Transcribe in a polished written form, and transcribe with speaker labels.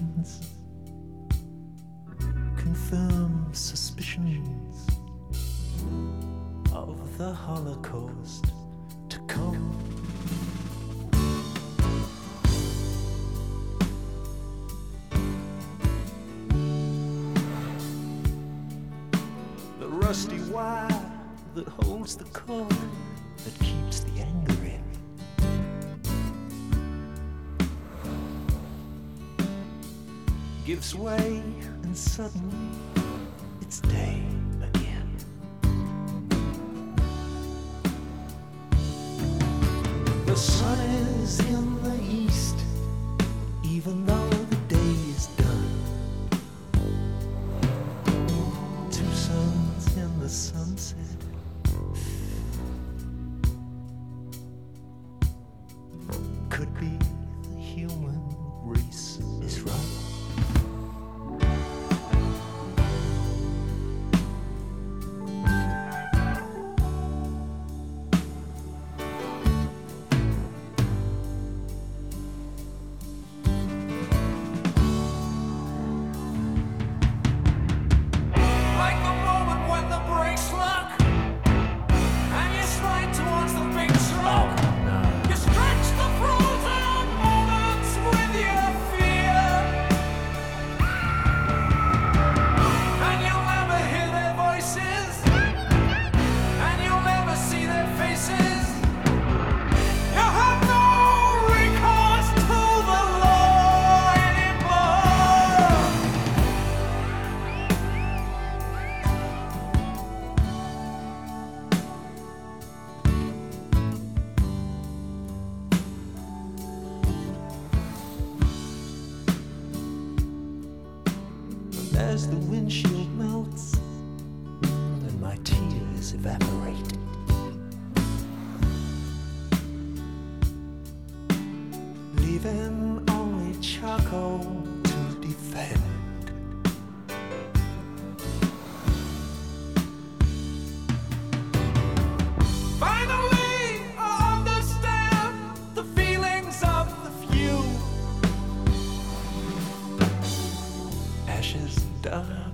Speaker 1: remains confirm suspicions of the Holocaust to come. The rusty wire that holds the cord that keeps the anger in gives way, and suddenly it's day again. The sun is in the east, even though the day is done. Two suns in the sunset. Could be the human race is run. As the windshield melts and my tears evaporate, leaving only charcoal to defend. Finally, I understand the feelings of the few. Ashes dark